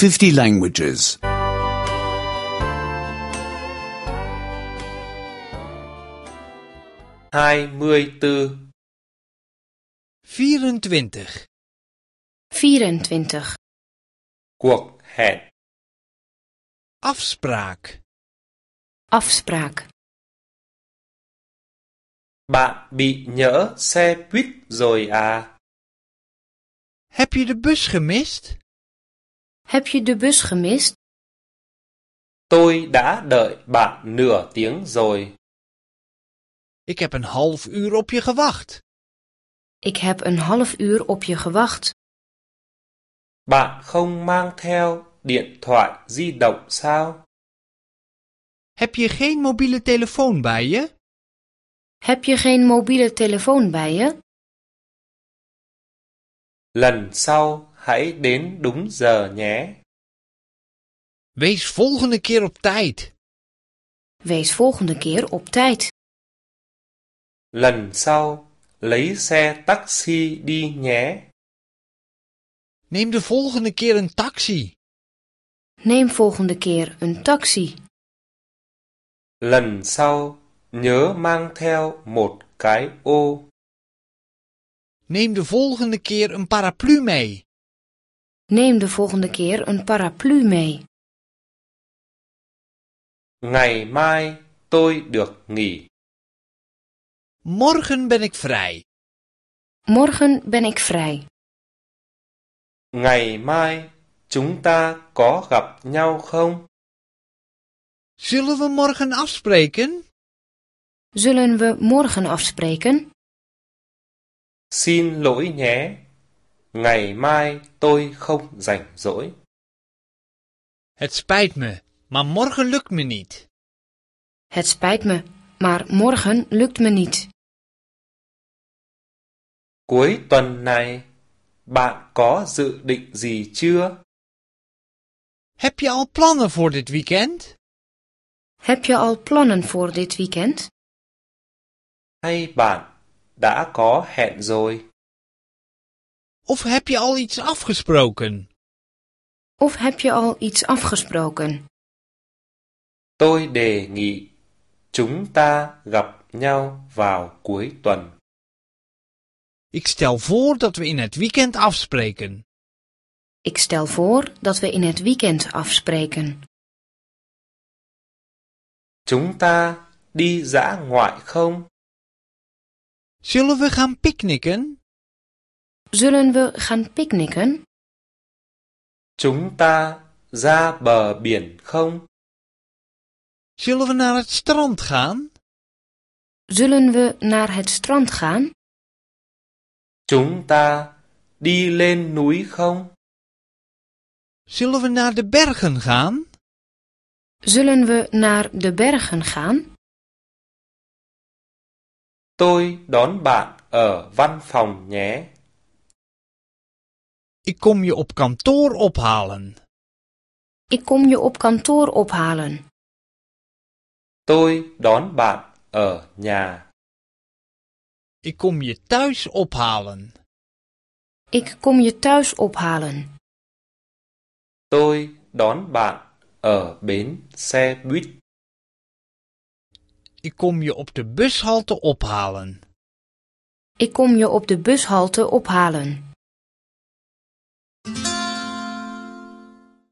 50 languages. 24. 24. 24. Cuộc hẹn. Afspraak. Afspraak. Bạn bị nhỡ xe buýt rồi à? Heb je de bus gemist? Heb je de bus gemist? Tôi đã đợi bạn nửa tiếng rồi. Ik heb een half uur op je gewacht. Ik heb een half uur op je gewacht. Bạn không mang theo điện thoại di động sao? Heb je geen mobiele telefoon bij je? Heb je geen mobiele telefoon bij je? Lần sau hãy đến đúng giờ nhé. Wees volgende keer op tijd. Wees volgende keer op tijd. Lần sau lấy xe taxi đi nhé. Neem de volgende keer een taxi. Neem volgende keer een taxi. Lần sau nhớ mang theo một cái ô. Neem de volgende keer een paraplu mee. Neem de volgende keer een paraplu mee. Ngày mai tôi được nghỉ. Morgen ben ik vrij. Morgen ben ik vrij. Ngày mai chúng ta có gặp nhau không? Zullen we morgen afspreken? Zullen we morgen afspreken? Xin lỗi nhé. Ngày mai tôi không rảnh rỗi. Het spijt me, maar morgen lukt me niet. Het spijt me, maar morgen lukt me niet. Cuối tuần này, bạn có dự định gì chưa? Heb je al plannen voor dit weekend? Heb je al plannen voor dit weekend? Hay bạn đã có hẹn rồi? Of heb je al iets afgesproken? Of heb je al iets afgesproken? Tôi đề nghị chúng ta gặp nhau vào cuối tuần. Ik stel voor dat we in het weekend afspreken. Ik stel voor dat we in het weekend afspreken. Chúng ta đi dã ngoại không? Zullen we gaan picknicken? Zullen we gaan picknicken? Chúng ta ra bờ biển không? Zullen we naar het strand gaan? Zullen we naar het strand gaan? Chúng ta đi lên núi không? Zullen we naar de bergen gaan? Zullen we naar de bergen gaan? Tôi đón bạn ở văn phòng nhé. Ik kom je op kantoor ophalen. Ik kom je op kantoor ophalen. Tôi đón bạn ở nhà. Ik kom je thuis ophalen. Ik kom je thuis ophalen. Tôi đón bạn ở bến xe buýt. Ik kom je op de bushalte ophalen. Ik kom je op de bushalte ophalen.